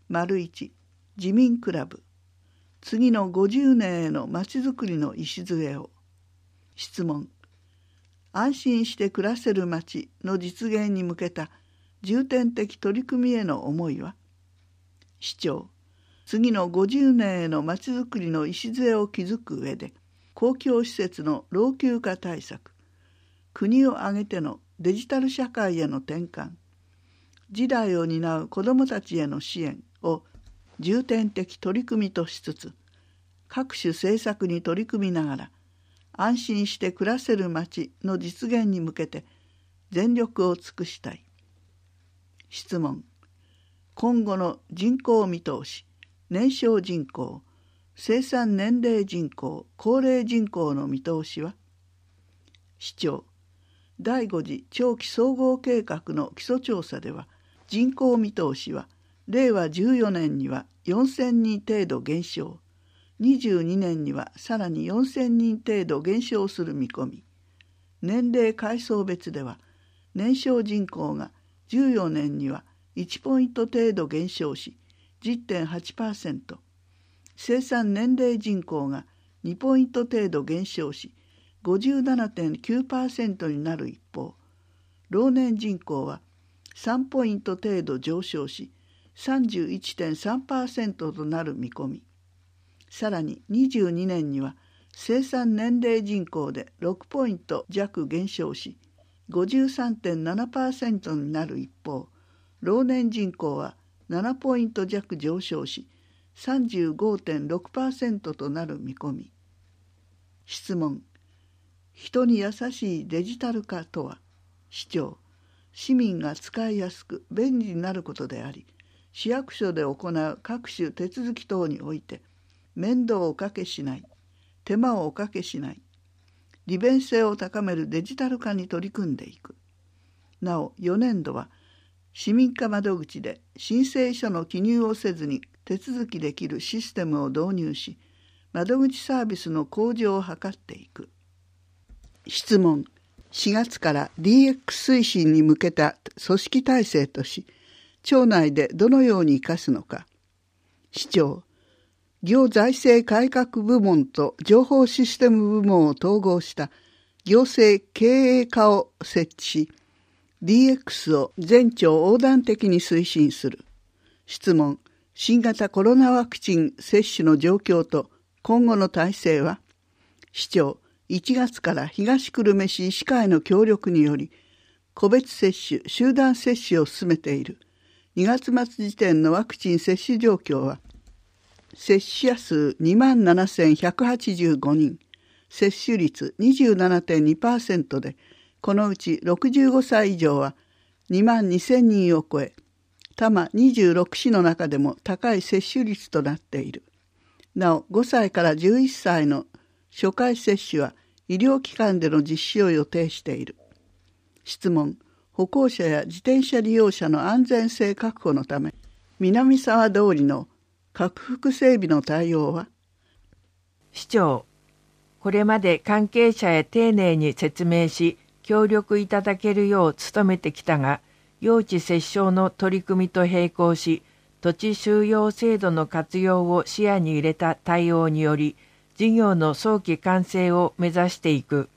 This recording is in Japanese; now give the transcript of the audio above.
1、自民クラブ。次の50年へのまちづくりの礎を。質問。安心して暮らせるまちの実現に向けた重点的取り組みへの思いは。市長。次の50年へのまちづくりの礎を築く上で、公共施設の老朽化対策、国を挙げてのデジタル社会への転換、次代を担う子どもたちへの支援を重点的取り組みとしつつ、各種政策に取り組みながら、安心して暮らせるまちの実現に向けて全力を尽くしたい。質問。今後の人口見通し、年少人口、生産年齢人口、高齢人口の見通しは。市長。第5次長期総合計画の基礎調査では、人口見通しは令和14年には4000人程度減少、22年にはさらに4000人程度減少する見込み。年齢階層別では、年少人口が14年には1ポイント程度減少し 10.8%、生産年齢人口が2ポイント程度減少し 57.9% になる一方、老年人口は3ポイント程度上昇し 31.3% となる見込み。さらに22年には生産年齢人口で6ポイント弱減少し 53.7% になる一方、老年人口は7ポイント弱上昇し 35.6% となる見込み。質問。人に優しいデジタル化とは。市長。市民が使いやすく便利になることであり、市役所で行う各種手続き等において面倒をおかけしない、手間をおかけしない、利便性を高めるデジタル化に取り組んでいく。なお、4年度は市民課窓口で申請書の記入をせずに手続きできるシステムを導入し、窓口サービスの向上を図っていく。質問。4月から DX 推進に向けた組織体制とし、庁内でどのように生かすのか。市長。行財政改革部門と情報システム部門を統合した行政経営課を設置し、DX を全庁横断的に推進する。質問。新型コロナワクチン接種の状況と今後の体制は。市長。1月から東久留米市医師会の協力により、個別接種、集団接種を進めている。2月末時点のワクチン接種状況は、接種者数27,185人、接種率 27.2% で、このうち65歳以上は22,000人を超え、多摩26市の中でも高い接種率となっている。なお、5歳から11歳の初回接種は医療機関での実施を予定している。質問。歩行者や自転車利用者の安全性確保のため、南沢通りの拡幅整備の対応は。 市長。これまで関係者へ丁寧に説明し、協力いただけるよう努めてきたが、用地折衝の取り組みと並行し、土地収容制度の活用を視野に入れた対応により、事業の早期完成を目指していく。